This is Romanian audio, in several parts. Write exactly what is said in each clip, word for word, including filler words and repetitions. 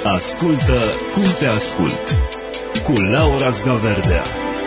Ascultă cum te ascult cu Laura Zgaverdea.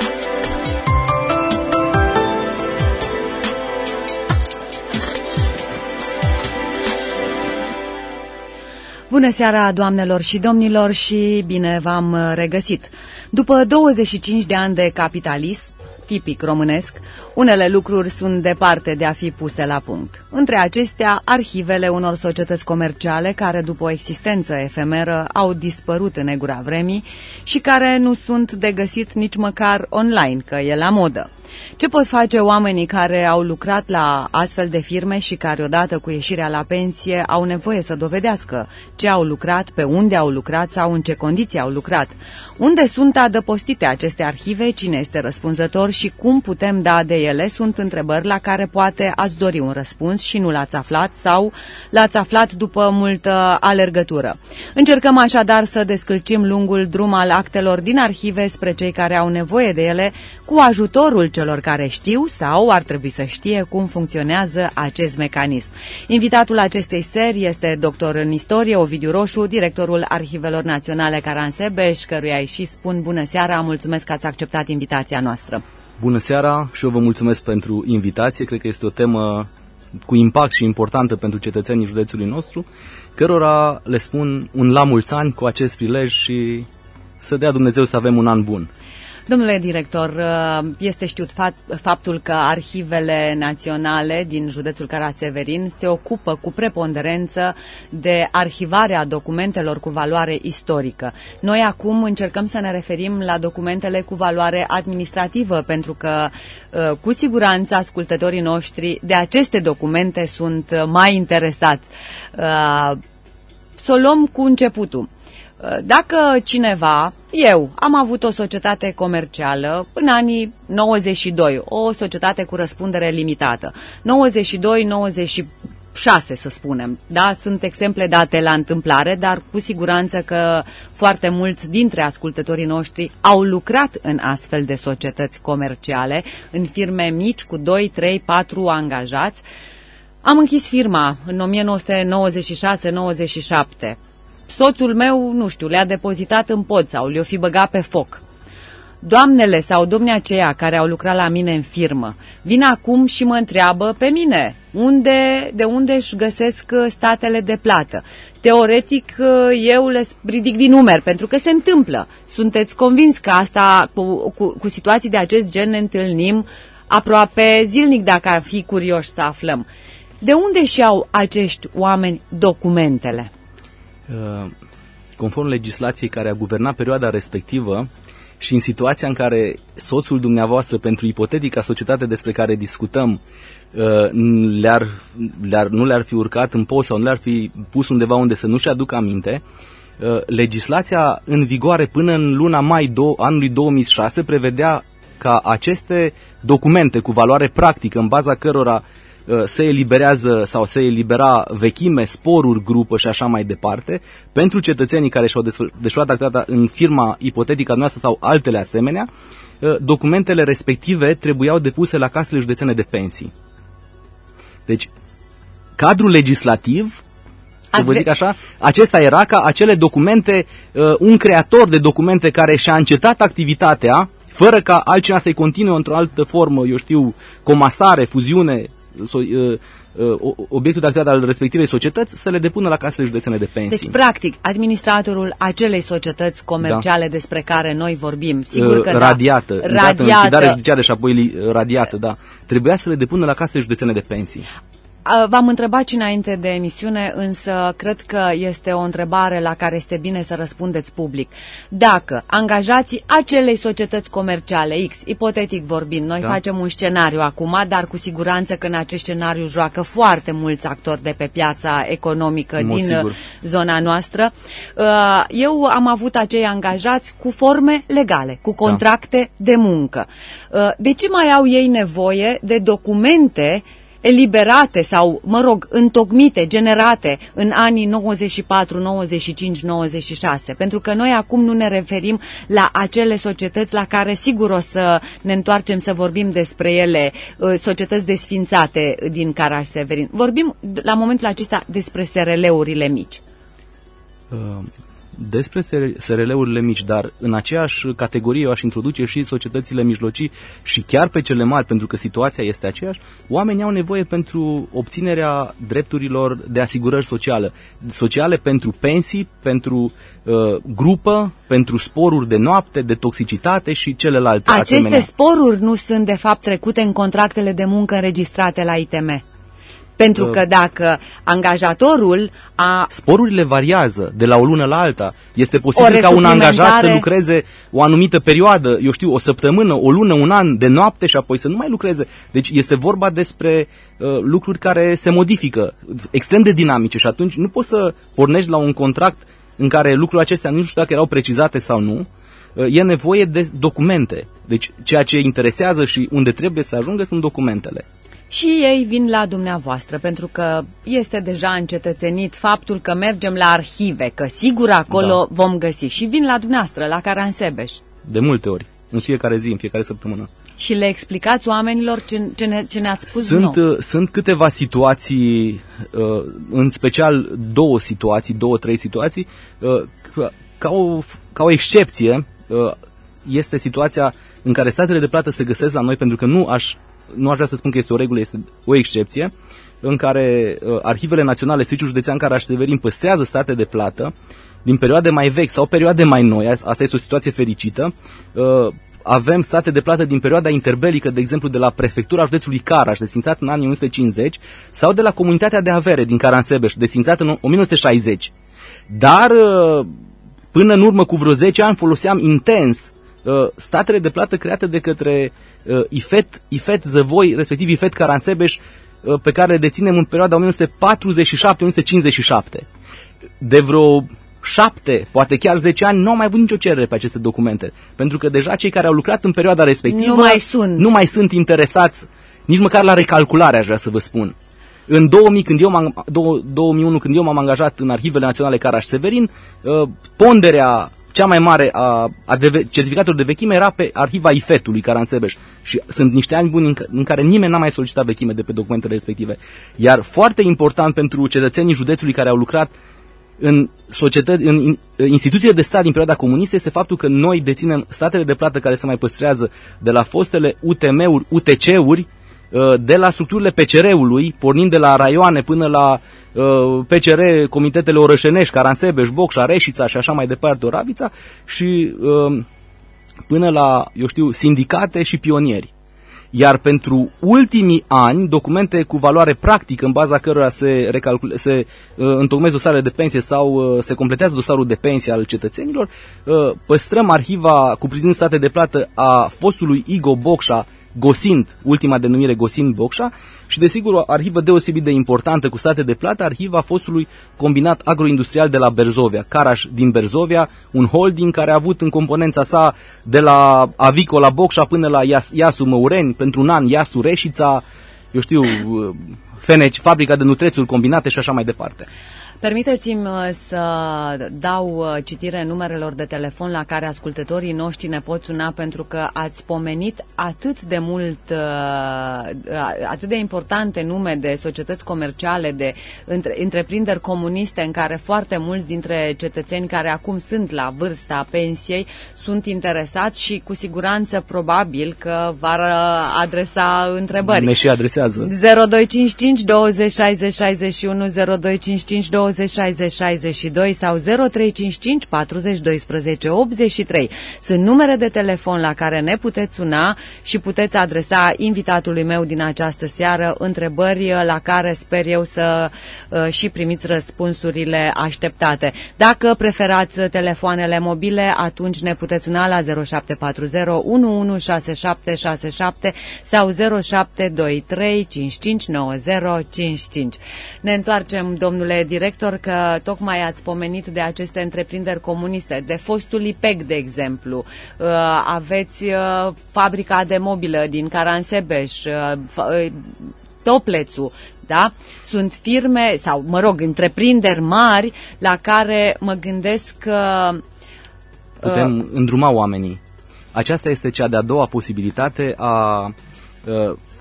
Bună seara, doamnelor și domnilor, și bine v-am regăsit. După douăzeci și cinci de ani de capitalism, tipic românesc, unele lucruri sunt departe de a fi puse la punct. Între acestea, arhivele unor societăți comerciale care, după o existență efemeră, au dispărut în negura vremii și care nu sunt de găsit nici măcar online, că e la modă. Ce pot face oamenii care au lucrat la astfel de firme și care, odată cu ieșirea la pensie, au nevoie să dovedească ce au lucrat, pe unde au lucrat sau în ce condiții au lucrat? Unde sunt adăpostite aceste arhive, cine este răspunzător și cum putem da de ele sunt întrebări la care poate ați dori un răspuns și nu l-ați aflat sau l-ați aflat după multă alergătură. Încercăm așadar să descălcim lungul drum al actelor din arhive spre cei care au nevoie de ele, cu ajutorul celor care știu sau ar trebui să știe cum funcționează acest mecanism. Invitatul acestei serii este doctor în istorie Ovidiu Roșu, directorul Arhivelor Naționale Caransebeș, căruia îi și spun bună seara, mulțumesc că ați acceptat invitația noastră. Bună seara și eu vă mulțumesc pentru invitație, cred că este o temă cu impact și importantă pentru cetățenii județului nostru, cărora le spun un la mulți ani cu acest prilej și să dea Dumnezeu să avem un an bun. Domnule director, este știut faptul că arhivele naționale din județul Caraseverin se ocupă cu preponderență de arhivarea documentelor cu valoare istorică. Noi acum încercăm să ne referim la documentele cu valoare administrativă, pentru că cu siguranță ascultătorii noștri de aceste documente sunt mai interesați. Să o luăm cu începutul. Dacă cineva, eu, am avut o societate comercială în anii nouăzeci și doi, o societate cu răspundere limitată, nouăzeci și doi nouăzeci și șase să spunem, da, sunt exemple date la întâmplare, dar cu siguranță că foarte mulți dintre ascultătorii noștri au lucrat în astfel de societăți comerciale, în firme mici cu doi, trei, patru angajați. Am închis firma în o mie nouă sute nouăzeci și șase nouăzeci și șapte. Soțul meu, nu știu, le-a depozitat în pod sau le-o fi băgat pe foc. Doamnele sau domnii aceia care au lucrat la mine în firmă vin acum și mă întreabă pe mine unde, de unde își găsesc statele de plată. Teoretic, eu le ridic din numeri, pentru că se întâmplă. Sunteți convins că asta, cu, cu, cu situații de acest gen ne întâlnim aproape zilnic, dacă ar fi curioși să aflăm. De unde și-au acești oameni documentele? Conform legislației care a guvernat perioada respectivă și în situația în care soțul dumneavoastră, pentru ipotetica societate despre care discutăm, le-ar, le-ar, nu le-ar fi urcat în post sau nu le-ar fi pus undeva unde să nu-și aducă aminte, legislația în vigoare până în luna mai anului două mii șase prevedea ca aceste documente cu valoare practică, în baza cărora se eliberează sau se elibera vechime, sporuri, grupă și așa mai departe, pentru cetățenii care și-au desfășurat activitatea în firma ipotetică noastră sau altele asemenea, documentele respective trebuiau depuse la casele județene de pensii. Deci, cadrul legislativ, să vă zic așa, acesta era ca acele documente, un creator de documente care și-a încetat activitatea, fără ca altcineva să-i continue într-o altă formă, eu știu, comasare, fuziune, obiectul de activitate al respectivei societăți, să le depună la casele județene de pensii. Deci, practic, administratorul acelei societăți comerciale da. despre care noi vorbim, sigur că radiată, da, radiată, în lichidare judiciară și apoi radiată, da, trebuia să le depună la casele județene de pensii. V-am întrebat și înainte de emisiune, însă cred că este o întrebare la care este bine să răspundeți public. Dacă angajații acelei societăți comerciale X, ipotetic vorbind, noi da. facem un scenariu acum, dar cu siguranță că în acest scenariu joacă foarte mulți actori de pe piața economică din sigur. zona noastră, eu am avut acei angajați cu forme legale, cu contracte da. de muncă. De ce mai au ei nevoie de documente eliberate sau, mă rog, întocmite, generate în anii nouăzeci și patru, nouăzeci și cinci, nouăzeci și șase? Pentru că noi acum nu ne referim la acele societăți la care sigur o să ne întoarcem să vorbim despre ele, societăți desfințate din Caraș-Severin. Vorbim la momentul acesta despre S R L-urile mici. Despre S R L-urile mici, dar în aceeași categorie eu aș introduce și societățile mijlocii și chiar pe cele mari, pentru că situația este aceeași. Oamenii au nevoie pentru obținerea drepturilor de asigurări sociale, sociale pentru pensii, pentru uh, grupă, pentru sporuri de noapte, de toxicitate și celelalte Aceste asemenea. sporuri nu sunt de fapt trecute în contractele de muncă înregistrate la I T M. Pentru că dacă angajatorul a... Sporurile variază de la o lună la alta. Este posibil ca un angajat să lucreze o anumită perioadă, eu știu, o săptămână, o lună, un an de noapte și apoi să nu mai lucreze. Deci este vorba despre uh, lucruri care se modifică, extrem de dinamice și atunci nu poți să pornești la un contract în care lucrurile acestea nu știu dacă erau precizate sau nu. Uh, e nevoie de documente. Deci ceea ce interesează și unde trebuie să ajungă sunt documentele. Și ei vin la dumneavoastră, pentru că este deja încetățenit faptul că mergem la arhive, că sigur acolo da. vom găsi. Și vin la dumneavoastră, la Caransebeș. De multe ori, în fiecare zi, în fiecare săptămână. Și le explicați oamenilor ce, ce, ne, ce ne-ați spus sunt, nou. Sunt câteva situații, în special două situații, două, trei situații, ca o, ca o excepție, este situația în care statele de plată se găsesc la noi, pentru că nu aș nu aș vrea să spun că este o regulă, este o excepție, în care uh, arhivele naționale, Serviciul Județean Caraș-Severin păstrează state de plată din perioade mai vechi sau perioade mai noi. Asta este o situație fericită. Uh, avem state de plată din perioada interbelică, de exemplu de la Prefectura Județului Caraș, desfințat în anii o mie nouă sute cincizeci, sau de la Comunitatea de Avere din Caransebeș, desfințat în o mie nouă sute șaizeci. Dar uh, până în urmă cu vreo zece ani foloseam intens statele de plată create de către uh, I F E T, I F E T Zăvoi, respectiv I F E T Caransebeș, uh, pe care le deținem în perioada o mie nouă sute patruzeci și șapte - o mie nouă sute cincizeci și șapte. De vreo șapte, poate chiar zece ani, nu au mai avut nicio cerere pe aceste documente, pentru că deja cei care au lucrat în perioada respectivă nu mai sunt, nu mai sunt interesați nici măcar la recalculare, aș vrea să vă spun. În două mii, când eu m-am, două mii unu, când eu m-am angajat în Arhivele Naționale Caraș-Severin, uh, ponderea cea mai mare a, a de, certificatelor de vechime era pe arhiva I F E T-ului Caransebeș. Și sunt niște ani buni în, în care nimeni n-a mai solicitat vechime de pe documentele respective. Iar foarte important pentru cetățenii județului care au lucrat în, societă, în instituțiile de stat din perioada comunistă este faptul că noi deținem statele de plată care se mai păstrează de la fostele U T M-uri, U T C-uri, de la structurile P C R-ului, pornind de la raioane până la uh, P C R, comitetele orășenești, Caransebeș, Bocșa, Reșița și așa mai departe, Oravița, și uh, până la, eu știu, sindicate și pionieri. Iar pentru ultimii ani, documente cu valoare practică, în baza cărora se, recalcule, se uh, întocmesc dosarele de pensie sau uh, se completează dosarul de pensie al cetățenilor, uh, păstrăm arhiva cuprinzând state de plată a fostului Igo Bocșa, Gosind, ultima denumire Gosind Bocșa, și desigur o arhivă deosebit de importantă cu state de plată, arhiva fostului combinat agroindustrial de la Berzovia, Caraș din Berzovia, un holding care a avut în componența sa de la Avicola Bocșa până la Ias, Iasu Măureni, pentru un an Iasu Reșița, eu știu, Feneci, fabrica de nutrețuri combinate și așa mai departe. Permiteți-mi să dau citire numerelor de telefon la care ascultătorii noștri ne pot suna, pentru că ați pomenit atât de mult, atât de importante nume de societăți comerciale, de întreprinderi comuniste în care foarte mulți dintre cetățeni care acum sunt la vârsta pensiei sunt interesați și cu siguranță probabil că v-ar adresa întrebări. Ne și adresează. zero doi cinci cinci douăzeci șaizeci șaizeci și unu, zero doi cinci cinci douăzeci șaizeci șaizeci și doi sau zero trei cinci cinci patruzeci doisprezece optzeci și trei. Sunt numere de telefon la care ne puteți suna și puteți adresa invitatului meu din această seară întrebări la care sper eu să uh, și primiți răspunsurile așteptate. Dacă preferați telefoanele mobile, atunci ne puteți suna la zero șapte patru zero unu unu șase șapte șase șapte sau zero șapte doi trei cinci cinci nouă zero cinci cinci. Ne întoarcem, domnule director, că tocmai ați pomenit de aceste întreprinderi comuniste, de fostul I P E C, de exemplu. Aveți fabrica de mobilă din Caransebeș, Toplețul, da? Sunt firme sau, mă rog, întreprinderi mari la care mă gândesc că putem uh, îndruma oamenii. Aceasta este cea de-a doua posibilitate a uh,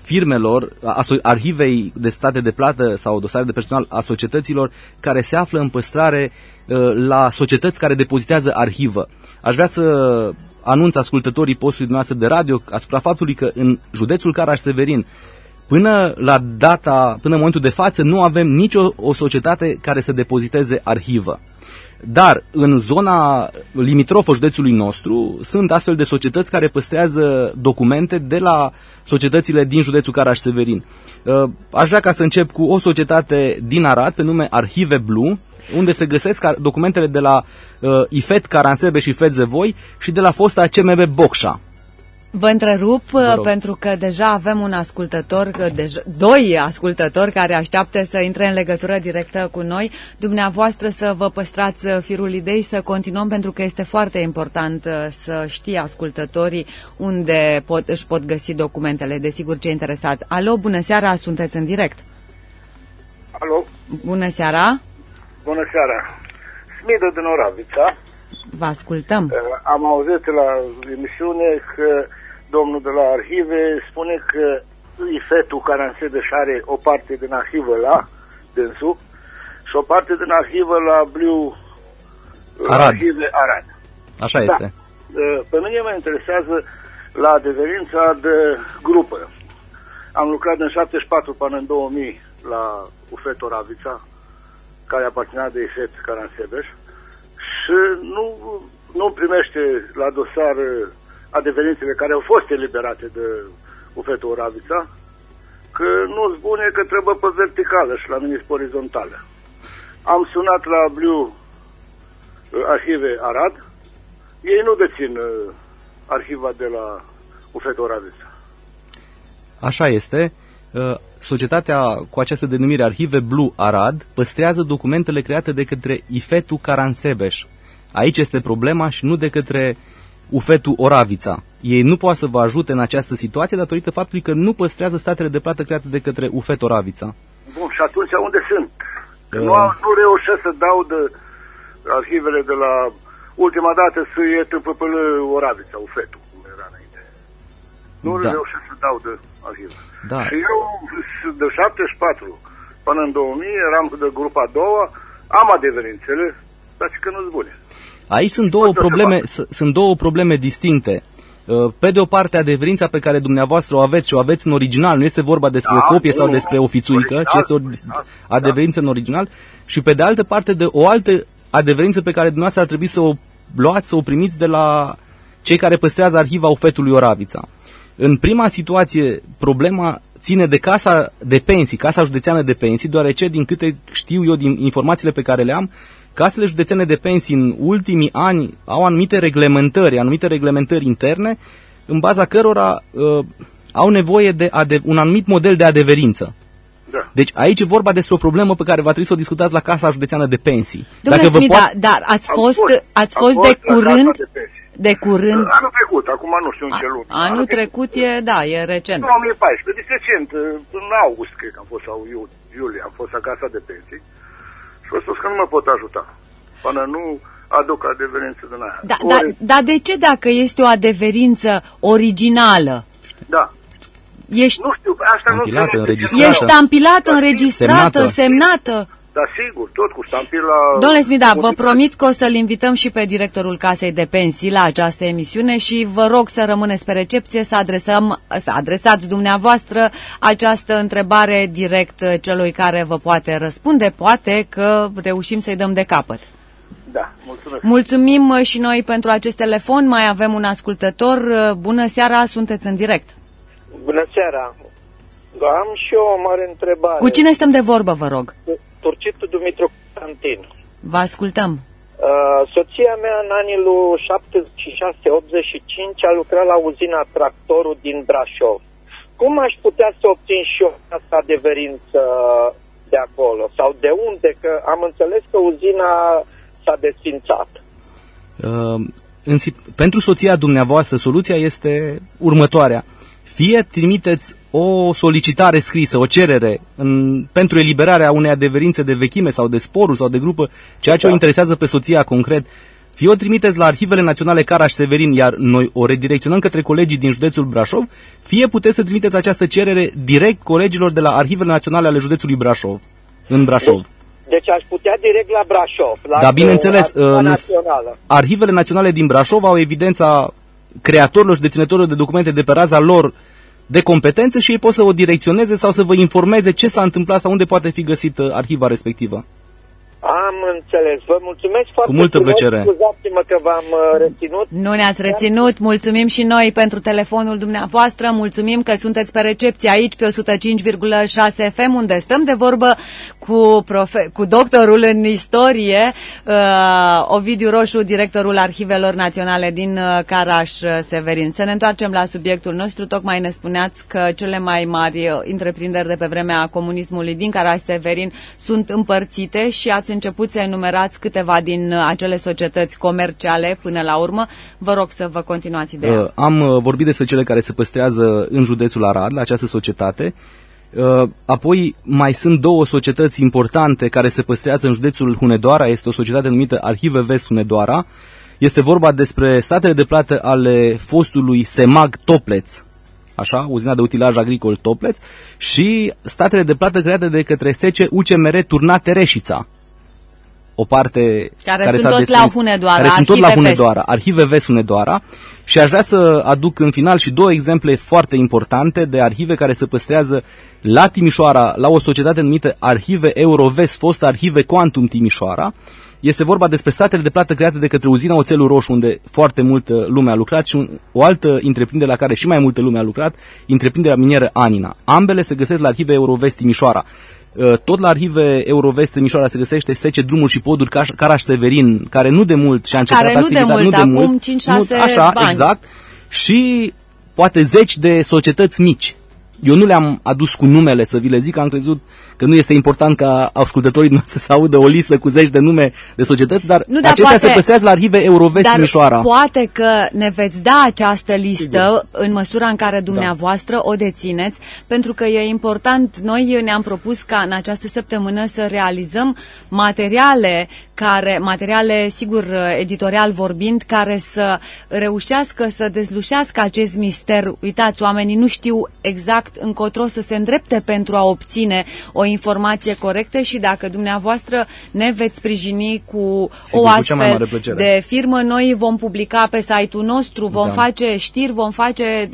firmelor, a, arhivei de state de plată sau dosare de personal a societăților care se află în păstrare uh, la societăți care depozitează arhivă. Aș vrea să anunț ascultătorii postului dumneavoastră de radio asupra faptului că în județul Caraș-Severin, până la data, până în momentul de față, nu avem nicio o societate care să depoziteze arhivă. Dar în zona limitrofă județului nostru sunt astfel de societăți care păstrează documente de la societățile din județul Caraș-Severin. Aș vrea ca să încep cu o societate din Arad, pe nume Arhive Blu, unde se găsesc documentele de la I F E T Caransebeș și I F E T Zevoi și de la fosta C M B Bocșa. Vă întrerup pentru că deja avem un ascultător, deja, doi ascultători care așteaptă să intre în legătură directă cu noi. Dumneavoastră să vă păstrați firul idei și să continuăm, pentru că este foarte important să știe ascultătorii unde pot, își pot găsi documentele. Desigur, ce interesați. Alo, bună seara, sunteți în direct. Alo. Bună seara. Bună seara. Smidă din Oravița. Vă ascultăm. Am auzit la emisiune că domnul de la arhive spune că I F E T-ul Caransebeș are o parte din arhivă la dânsul și o parte din arhivă la Bliu Arad. Arhive Arad. Așa este. Da. Pe mine mă interesează la adeverința de grupă. Am lucrat în șaptezeci și patru până în două mii la U F E T Oravița, care aparținea de I F E T Caransebeș, și nu, nu primește la dosar adeverințele care au fost eliberate de U F E T Oravița, că nu spune că trebuie pe verticală și la mine pe orizontală. Am sunat la Bliu Arhive Arad, ei nu dețin arhiva de la U F E T Oravița. Așa este. Societatea cu această denumire Arhive Blu Arad păstrează documentele create de către I F E T-ul Caransebeș. Aici este problema și nu de către U F E T-ul Oravița. Ei nu poate să vă ajute în această situație datorită faptului că nu păstrează statele de plată create de către U F E T Oravița. Bun, și atunci unde sunt? Că uh... nu, nu reușesc să dau de arhivele de la ultima dată să iei T P P L Oravița, U F E T-ul, cum era înainte. Nu da. reușesc să dau de arhivă. Da. Și eu de șaptezeci și patru până în două mii eram de grupa a doua, am adeverințele, dar și că nu-s bune. Aici sunt două, probleme, sunt două probleme distincte. Pe de o parte, adeverința pe care dumneavoastră o aveți și o aveți în original, nu este vorba despre da, o copie nu, sau despre o fițuică, ci este o adeverință da. în original. Și pe de altă parte, de o altă adeverință pe care dumneavoastră ar trebui să o luați, să o primiți de la cei care păstrează arhiva U F E T-ului Oravița. În prima situație, problema ține de Casa de Pensii, Casa Județeană de Pensii, deoarece, din câte știu eu din informațiile pe care le am, Casele Județene de Pensii în ultimii ani au anumite reglementări, anumite reglementări interne, în baza cărora uh, au nevoie de ade- un anumit model de adeverință. Da. Deci aici e vorba despre o problemă pe care va trebui să o discutați la Casa Județeană de Pensii. Domnule Smida, poate... dar ați fost, fost, ați fost, fost de curând... De curând... Anul trecut, acum nu știu în ce lună. Anul, anul trecut e, da, e recent. două mii paisprezece, deci recent, în august, cred că am fost, sau iulie, am fost la Casa de Pensii și au spus că nu mă pot ajuta, până nu aduc adeverință din aia. Da, da, dar de ce dacă este o adeverință originală? Da. Ești, nu știu, asta nu știu. Ești stampilată, înregistrată, semnată. semnată. Da, sigur, tot cu ștampila... Domnule Smida, vă promit că o să-l invităm și pe directorul Casei de Pensii la această emisiune și vă rog să rămâneți pe recepție, să, adresăm, să adresați dumneavoastră această întrebare direct celui care vă poate răspunde. Poate că reușim să-i dăm de capăt. Da, mulțumesc. Mulțumim și noi pentru acest telefon. Mai avem un ascultător. Bună seara, sunteți în direct. Bună seara. Am și eu o mare întrebare. Cu cine stăm de vorbă, vă rog? Turcitu Dumitru Constantin. Vă ascultăm. Uh, soția mea în anii șaptezeci și șase optzeci și cinci a lucrat la uzina Tractorul din Brașov. Cum aș putea să obțin și eu asta adeverință de acolo? Sau de unde? Că am înțeles că uzina s-a desfințat. Uh, în, pentru soția dumneavoastră, soluția este următoarea. Fie trimiteți o solicitare scrisă, o cerere în, pentru eliberarea unei adeverințe de vechime sau de sporuri sau de grupă, ceea ce da. o interesează pe soția concret, fie o trimiteți la Arhivele Naționale Caraș-Severin, iar noi o redirecționăm către colegii din județul Brașov, fie puteți să trimiteți această cerere direct colegilor de la Arhivele Naționale ale județului Brașov, în Brașov. Deci aș putea direct la Brașov. La da, bineînțeles, națională. Arhivele Naționale din Brașov au evidența creatorilor și deținătorilor de documente de pe raza lor de competențe și ei pot să o direcționeze sau să vă informeze ce s-a întâmplat sau unde poate fi găsită arhiva respectivă. Am înțeles. Vă mulțumesc foarte Cu multă plăcere. Scuzați-mă că v-am reținut. Nu ne-ați reținut. Mulțumim și noi pentru telefonul dumneavoastră. Mulțumim că sunteți pe recepție aici pe o sută cinci virgulă șase F M, unde stăm de vorbă cu, profe- cu doctorul în istorie, uh, Ovidiu Roșu, directorul Arhivelor Naționale din uh, Caraș-Severin. Să ne întoarcem la subiectul nostru. Tocmai ne spuneați că cele mai mari întreprinderi de pe vremea comunismului din Caraș-Severin sunt împărțite și ați început să enumerați câteva din acele societăți comerciale până la urmă. Vă rog să vă continuați ideea. Uh, am uh, vorbit despre cele care se păstrează în județul Arad, la această societate. Uh, apoi mai sunt două societăți importante care se păstrează în județul Hunedoara. Este o societate numită Arhive Vest Hunedoara. Este vorba despre statele de plată ale fostului Semag Topleț, așa, uzina de utilaj agricol Topleț, și statele de plată create de către S C U C M R Turnate Reșița. O parte care, care sunt s-a tot la Hunedoara, care sunt tot la Hunedoara, Vest. Arhive Vest Hunedoara. Și aș vrea să aduc în final și două exemple foarte importante de arhive care se păstrează la Timișoara, la o societate numită Arhive Eurovest, fost Arhive Quantum Timișoara. Este vorba despre statele de plată create de către uzina Oțelul Roșu, unde foarte multă lume a lucrat, și un, o altă întreprindere la care și mai multă lume a lucrat, întreprinderea minieră Anina. Ambele se găsesc la Arhive Eurovest Timișoara. Tot la Arhive Eurovest Timișoara se găsește S C Drumuri și Poduri Caraș-Severin, care nu de mult și-a încetat care activitatea. Nu de mult, nu de mult, acum cinci șase așa, bani. Exact. Și poate zeci de societăți mici. Eu nu le-am adus cu numele să vi le zic, am crezut că nu este important ca ascultătorii noastre să audă o listă cu zeci de nume de societăți, dar nu, dar acestea poate, se păstrează la Arhive Eurovest Timișoara. Dar poate că ne veți da această listă, sigur, în măsura în care dumneavoastră da. o dețineți, pentru că e important. Noi ne-am propus ca în această săptămână să realizăm materiale care, materiale, sigur, editorial vorbind, care să reușească să dezlușească acest mister. Uitați, oamenii nu știu exact încotro să se îndrepte pentru a obține o informație corectă și dacă dumneavoastră ne veți sprijini cu sigur, o astfel cu de firmă, noi vom publica pe site-ul nostru, vom da. face știri, vom face...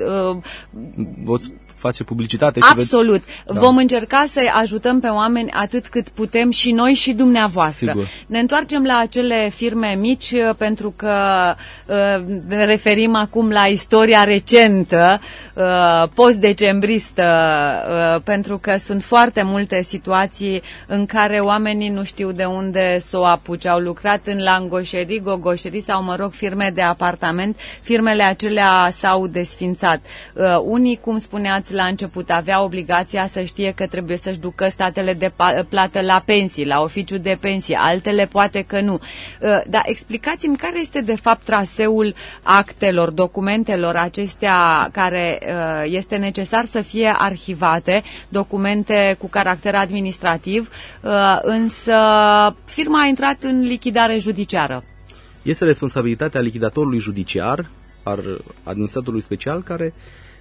Uh, face publicitate și absolut. Veți... Da. Vom încerca să ajutăm pe oameni atât cât putem și noi și dumneavoastră. Sigur. Ne întoarcem la acele firme mici pentru că uh, ne referim acum la istoria recentă, uh, post-decembristă, uh, pentru că sunt foarte multe situații în care oamenii nu știu de unde să o apuce. Au lucrat în langoșerii, gogoșerii sau, mă rog, firme de apartament. Firmele acelea s-au desfințat. Uh, unii, cum spuneați la început, avea obligația să știe că trebuie să-și ducă statele de plată la pensii, la oficiu de pensii, altele poate că nu. Dar explicați-mi care este de fapt traseul actelor, documentelor acestea care este necesar să fie arhivate, documente cu caracter administrativ, însă firma a intrat în lichidare judiciară. Este responsabilitatea lichidatorului judiciar, al administratorului special, care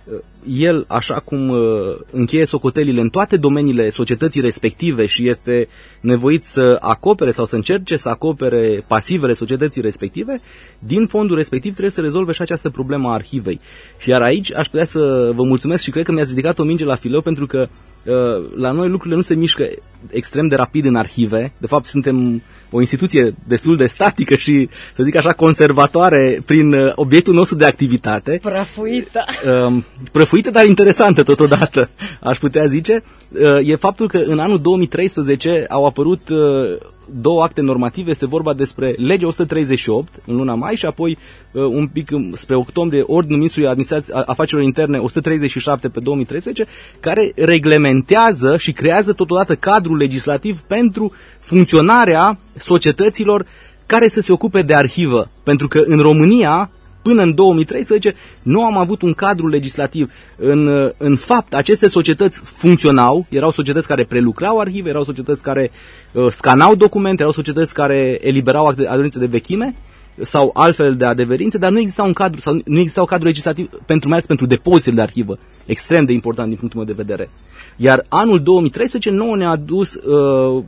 el, așa cum uh, încheie socotelile în toate domeniile societății respective și este nevoit să acopere sau să încerce să acopere pasivele societății respective, din fondul respectiv trebuie să rezolve și această problemă a arhivei. Și iar aici aș putea să vă mulțumesc și cred că mi-ați ridicat o minge la fileu, pentru că uh, la noi lucrurile nu se mișcă extrem de rapid în arhive. De fapt, suntem o instituție destul de statică și, să zic așa, conservatoare prin uh, obiectul nostru de activitate. Prăfuită. Uh, prăfuită, dar interesantă totodată, aș putea zice. Uh, e faptul că în anul două mii treisprezece au apărut uh, două acte normative. Este vorba despre legea o sută treizeci și opt în luna mai și apoi uh, un pic spre octombrie Ordinul Ministrului Administrației Afacerilor Interne o sută treizeci și șapte pe două mii treisprezece, care reglementează și creează totodată cadrul legislativ pentru funcționarea societăților care să se ocupe de arhivă. Pentru că în România, până în două mii treisprezece, nu am avut un cadru legislativ. În, în fapt, aceste societăți funcționau, erau societăți care prelucrau arhive, erau societăți care uh, scanau documente, erau societăți care eliberau adeverințe de vechime sau altfel de adeverințe, dar nu exista un cadru sau nu exista un cadru legislativ pentru mai ales pentru depozitele de arhivă, extrem de important din punctul meu de vedere. Iar anul două mii treisprezece nouă ne-a adus uh,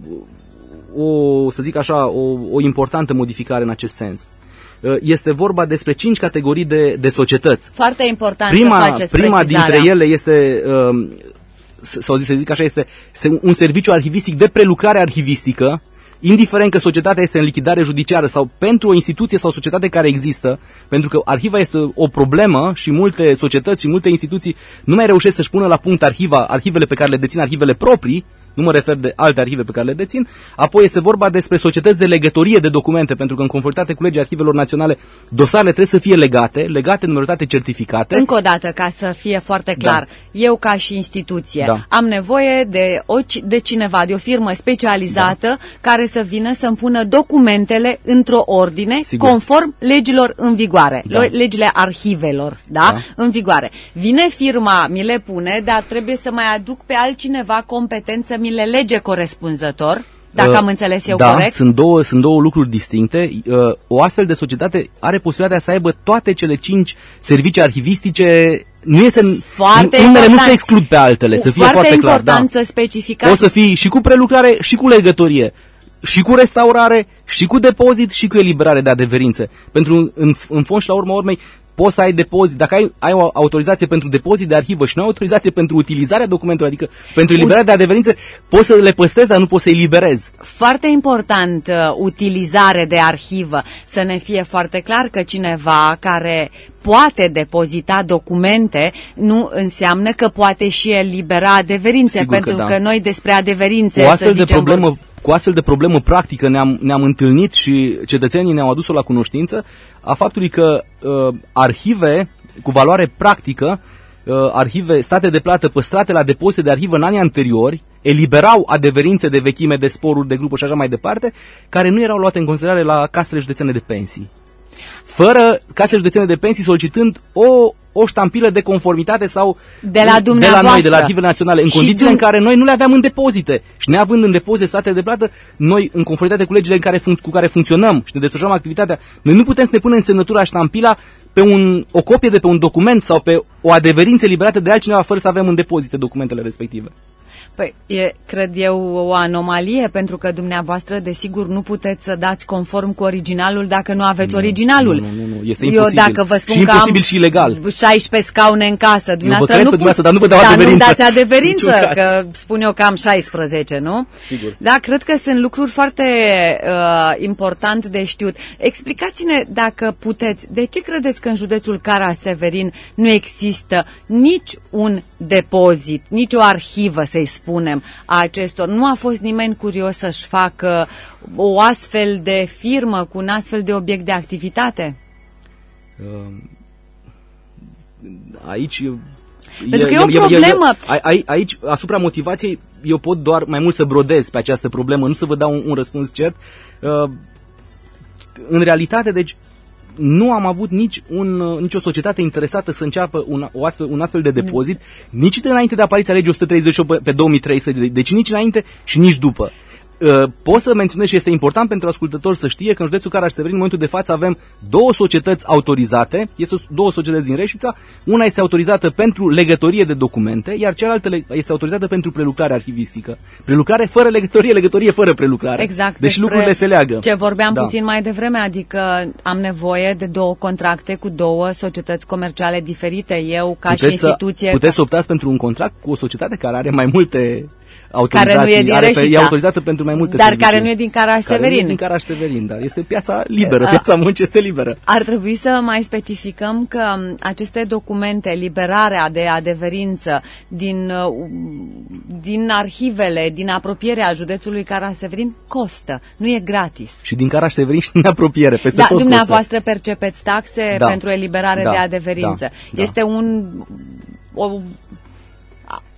o, să zic așa, o, o importantă modificare în acest sens. Uh, este vorba despre cinci categorii de, de societăți. Foarte important prima, să faceți Prima precizarea. dintre ele este, uh, sau să zic așa, este un serviciu arhivistic de prelucrare arhivistică, indiferent că societatea este în lichidare judiciară sau pentru o instituție sau societate care există, pentru că arhiva este o problemă și multe societăți și multe instituții nu mai reușesc să-și pună la punct arhiva, arhivele pe care le dețin, arhivele proprii, nu mă refer de alte arhive pe care le dețin. Apoi este vorba despre societăți de legătorie de documente, pentru că în conformitate cu legea arhivelor naționale, dosarele trebuie să fie legate, legate, numerotate, certificate. Încă o dată, ca să fie foarte clar, da. Eu ca și instituție da. am nevoie de, o, de cineva, de o firmă specializată da. care să vină să-mi pună documentele într-o ordine, Sigur. conform legilor în vigoare, da. legile arhivelor, da? da, în vigoare. Vine firma, mi le pune, dar trebuie să mai aduc pe altcineva competent să mi le lege corespunzător, dacă uh, am înțeles eu da, corect. Sunt două, sunt două lucruri distincte. Uh, o astfel de societate are posibilitatea să aibă toate cele cinci servicii arhivistice. Nu este, foarte unele nu se exclud pe altele, să fie foarte, foarte clar. Foarte important da. să specificați. O să fii și cu prelucrare, și cu legătorie, și cu restaurare, și cu depozit, și cu eliberare de adeverințe. Pentru, în, în fond și la urma urmei, poți să ai depozit, dacă ai, ai o autorizație pentru depozit de arhivă și nu ai autorizație pentru utilizarea documentelor, adică pentru eliberarea de adeverințe, poți să le păstrezi, dar nu poți să eliberezi. Foarte important, uh, utilizare de arhivă, să ne fie foarte clar că cineva care poate depozita documente nu înseamnă că poate și elibera adeverințe, Sigur pentru că, da. că noi despre adeverințe, o astfel să zicem, de problemă Cu astfel de problemă practică ne-am, ne-am întâlnit și cetățenii ne-au adus-o la cunoștință a faptului că uh, arhive cu valoare practică, uh, arhive state de plată păstrate la depozite de arhivă în anii anteriori, eliberau adeverințe de vechime, de sporuri, de grupuri și așa mai departe, care nu erau luate în considerare la casele județene de pensii. Fără casele județene de pensii solicitând o o ștampilă de conformitate sau de la, de la noi, de la arhivele naționale, în și condițiile în care noi nu le aveam în depozite. Și neavând în depozite state de plată, noi, în conformitate cu legile în care func- cu care funcționăm și ne desfășurăm activitatea, noi nu putem să ne punem semnătura ștampila pe un, o copie de pe un document sau pe o adeverință eliberată de altcineva fără să avem în depozite documentele respective. Păi, e, cred eu, o anomalie, pentru că dumneavoastră, desigur, nu puteți să dați conform cu originalul dacă nu aveți nu, originalul. Nu, nu, nu, este imposibil. Eu, dacă vă spun și că imposibil am și ilegal. șaisprezece scaune în casă, dumneavoastră nu, nu, dumneavoastră, dar nu vă dau dar adeverință. nu dați adeverință, că spun eu că am șaisprezece, nu? Sigur. Da, cred că sunt lucruri foarte uh, important de știut. Explicați-ne, dacă puteți, de ce credeți că în județul Caraș-Severin nu există nici un depozit, nici o arhivă, să-i spunem, a acestor? Nu a fost nimeni curios să-și facă o astfel de firmă cu un astfel de obiect de activitate? Aici... Pentru că e o problemă. Aici, asupra motivației, eu pot doar mai mult să brodez pe această problemă, nu să vă dau un, un răspuns cert. În realitate, deci, nu am avut nici un, nicio societate interesată să înceapă un, o astfel, un astfel de depozit, nici de înainte de apariția legii o sută treizeci și opt pe două mii treisprezece, deci nici înainte și nici după. Pot să menționez și este important pentru ascultători să știe că în județul Caraș-Severin, în momentul de față, avem două societăți autorizate, este două societăți din Reșița, una este autorizată pentru legătorie de documente, iar cealaltă este autorizată pentru prelucrare arhivistică. Prelucrare fără legătorie, legătorie fără prelucrare. Exact. Deci lucrurile se leagă. Ce vorbeam da. puțin mai devreme, adică am nevoie de două contracte cu două societăți comerciale diferite. Eu, ca puteți și instituție... Să, puteți să optați pentru un contract cu o societate care are mai multe... Care nu e din are, Reșița. E autorizată pentru mai multe Dar servicii. care nu e din Caraș-Severin. Care nu e din Caraș-Severin, dar este piața liberă, piața muncii este liberă. Ar trebui să mai specificăm că aceste documente, liberarea de adeverință din, din arhivele, din apropierea județului Caraș-Severin, costă, nu e gratis. Și din Caraș-Severin și din apropiere, peste da, tot dumneavoastră costă. Percepeți taxe da. pentru eliberare da. de adeverință. Da. Este da. un... O,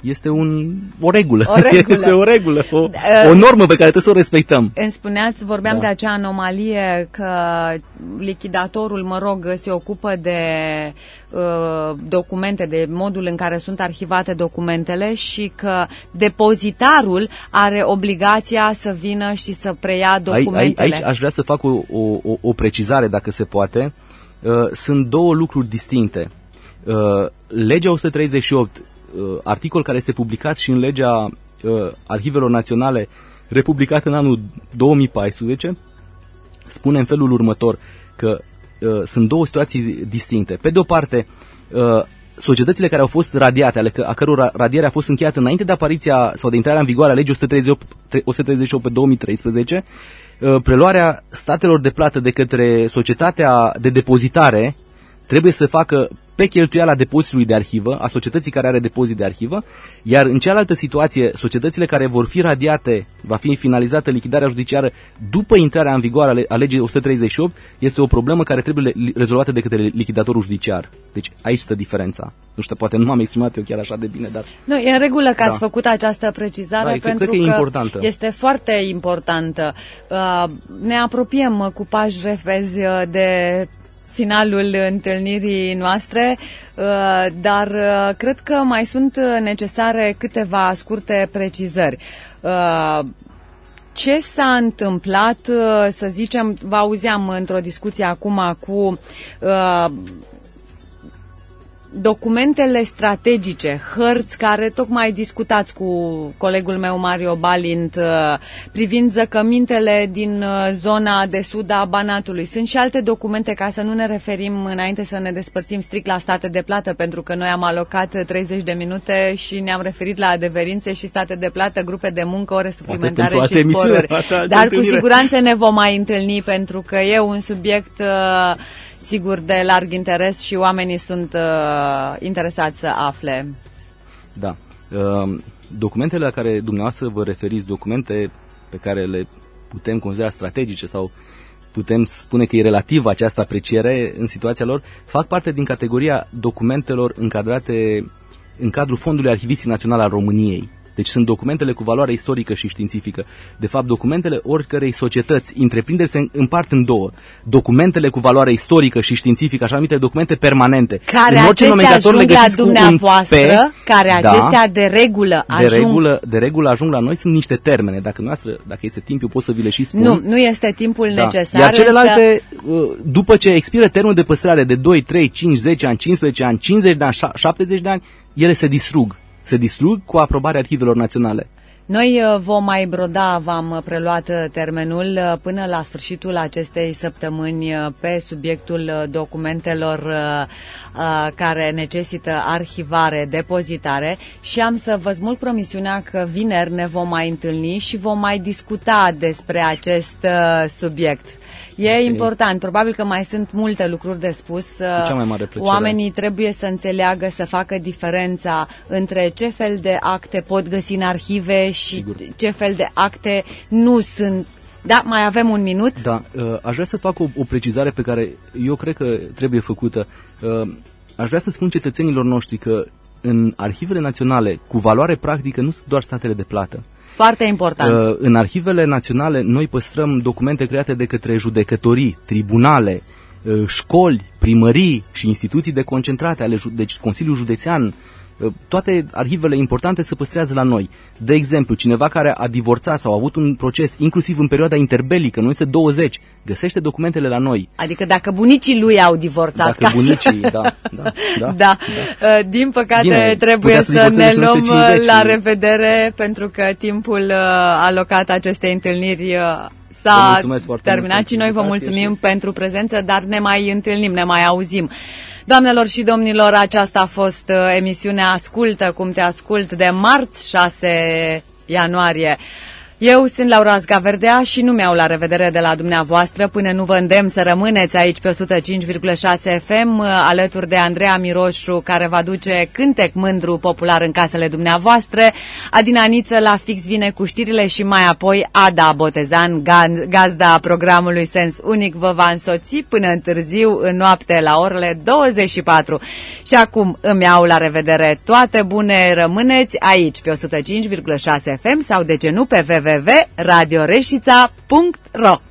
Este un, o regulă. O regulă. Este o regulă, o, o normă pe care trebuie să o respectăm. Îmi spuneați, vorbeam Da. de acea anomalie că lichidatorul, mă rog, se ocupă de uh, documente, de modul în care sunt arhivate documentele și că depozitarul are obligația să vină și să preia documentele. Aici, aici aș vrea să fac o, o, o, o precizare, dacă se poate. Uh, sunt două lucruri distincte. Uh, legea o sută treizeci și opt, uh, articol care este publicat și în legea uh, Arhivelor Naționale, republicat în anul două mii paisprezece, spune în felul următor că uh, sunt două situații distincte. Pe de o parte, uh, societățile care au fost radiate, ale că, a căror radiere a fost încheiată înainte de apariția sau de intrarea în vigoare a legii o sută treizeci și opt pe două mii treisprezece, uh, preluarea statelor de plată de către societatea de depozitare trebuie să facă pe cheltuiala depozitului de arhivă, a societății care are depozit de arhivă, iar în cealaltă situație, societățile care vor fi radiate, va fi finalizată lichidarea judiciară după intrarea în vigoare a legii o sută treizeci și opt, este o problemă care trebuie rezolvată de către lichidatorul judiciar. Deci aici stă diferența. Nu știu, poate nu m-am exprimat eu chiar așa de bine, dar... Nu, e în regulă că Da. ați făcut această precizare, Da, pentru cred că e importantă. este foarte importantă. Uh, ne apropiem uh, cu pași repezi uh, de finalul întâlnirii noastre, uh, dar uh, cred că mai sunt necesare câteva scurte precizări. Uh, Ce s-a întâmplat, uh, să zicem, vă auzeam într-o discuție acum cu uh, documentele strategice, hărți care tocmai discutați cu colegul meu Mario Balint uh, privind zăcămintele din uh, zona de sud a Banatului. Sunt și alte documente, ca să nu ne referim înainte să ne despărțim strict la state de plată, pentru că noi am alocat treizeci de minute și ne-am referit la adeverințe și state de plată, grupe de muncă, ore suplimentare și sporuri. Dar cu siguranță ne vom mai întâlni, pentru că e un subiect uh, sigur de larg interes și oamenii sunt uh, interesați să afle. Da. Uh, documentele la care dumneavoastră vă referiți, documente pe care le putem considera strategice sau putem spune că e relativ această apreciere în situația lor, fac parte din categoria documentelor încadrate în cadrul Fondului Arhivistic Național al României. Deci sunt documentele cu valoare istorică și științifică. De fapt, documentele oricărei societăți, întreprinderi, se împart în două. Documentele cu valoare istorică și științifică, așa numite documente permanente. Care în orice acestea nomenclator ajung la dumneavoastră, P, care da, acestea de regulă ajung... De regulă, de regulă ajung la noi, sunt niște termene. Dacă noastră, dacă este timp, eu pot să vi le și spun. Nu, nu este timpul Da. necesar. Iar celelalte, însă... după ce expiră termenul de păstrare de doi, trei, cinci, zece ani, cincisprezece ani, cincizeci de ani, șaptezeci de ani, ele se distrug. Se distrug cu aprobarea arhivelor naționale. Noi vom mai broda, v-am preluat termenul, până la sfârșitul acestei săptămâni pe subiectul documentelor care necesită arhivare, depozitare, și am să vă smulg promisiunea că vineri ne vom mai întâlni și vom mai discuta despre acest subiect. E okay. important, probabil că mai sunt multe lucruri de spus. Cea mai mare plăcere. Oamenii trebuie să înțeleagă, să facă diferența între ce fel de acte pot găsi în arhive și Sigur. ce fel de acte nu sunt. Da, mai avem un minut? Da, aș vrea să fac o, o precizare pe care eu cred că trebuie făcută. Aș vrea să spun cetățenilor noștri că în arhivele naționale cu valoare practică nu sunt doar statele de plată. Foarte important. În arhivele naționale noi păstrăm documente create de către judecătorii, tribunale, școli, primării și instituții de concentrate, ale, deci Consiliul Județean. Toate arhivele importante se păstrează la noi. De exemplu, cineva care a divorțat sau a avut un proces, inclusiv în perioada interbelică, în o sută douăzeci, găsește documentele la noi. Adică dacă bunicii lui au divorțat. Dacă bunicii, da, da, da, da. da. Din păcate, Bine, trebuie să, să ne luăm cincizeci la revedere, pentru că timpul alocat acestei întâlniri s-a terminat și noi vă mulțumim și... pentru prezență, dar ne mai întâlnim, ne mai auzim. Doamnelor și domnilor, aceasta a fost emisiunea Ascultă cum te ascult de marți șase ianuarie. Eu sunt Laura Zgaverdea și nu mi-au la revedere de la dumneavoastră până nu vă îndemn să rămâneți aici pe o sută cinci virgulă șase F M alături de Andreea Miroșu, care va duce cântec mândru popular în casele dumneavoastră. Adina Niță la fix vine cu știrile și mai apoi Ada Botezan, gazda programului Sens Unic, vă va însoți până în târziu în noapte la orele douăzeci și patru. Și acum îmi iau la revedere, toate bune, rămâneți aici pe o sută cinci virgulă șase F M sau de ce nu pe w w w punct radio reșița punct r o.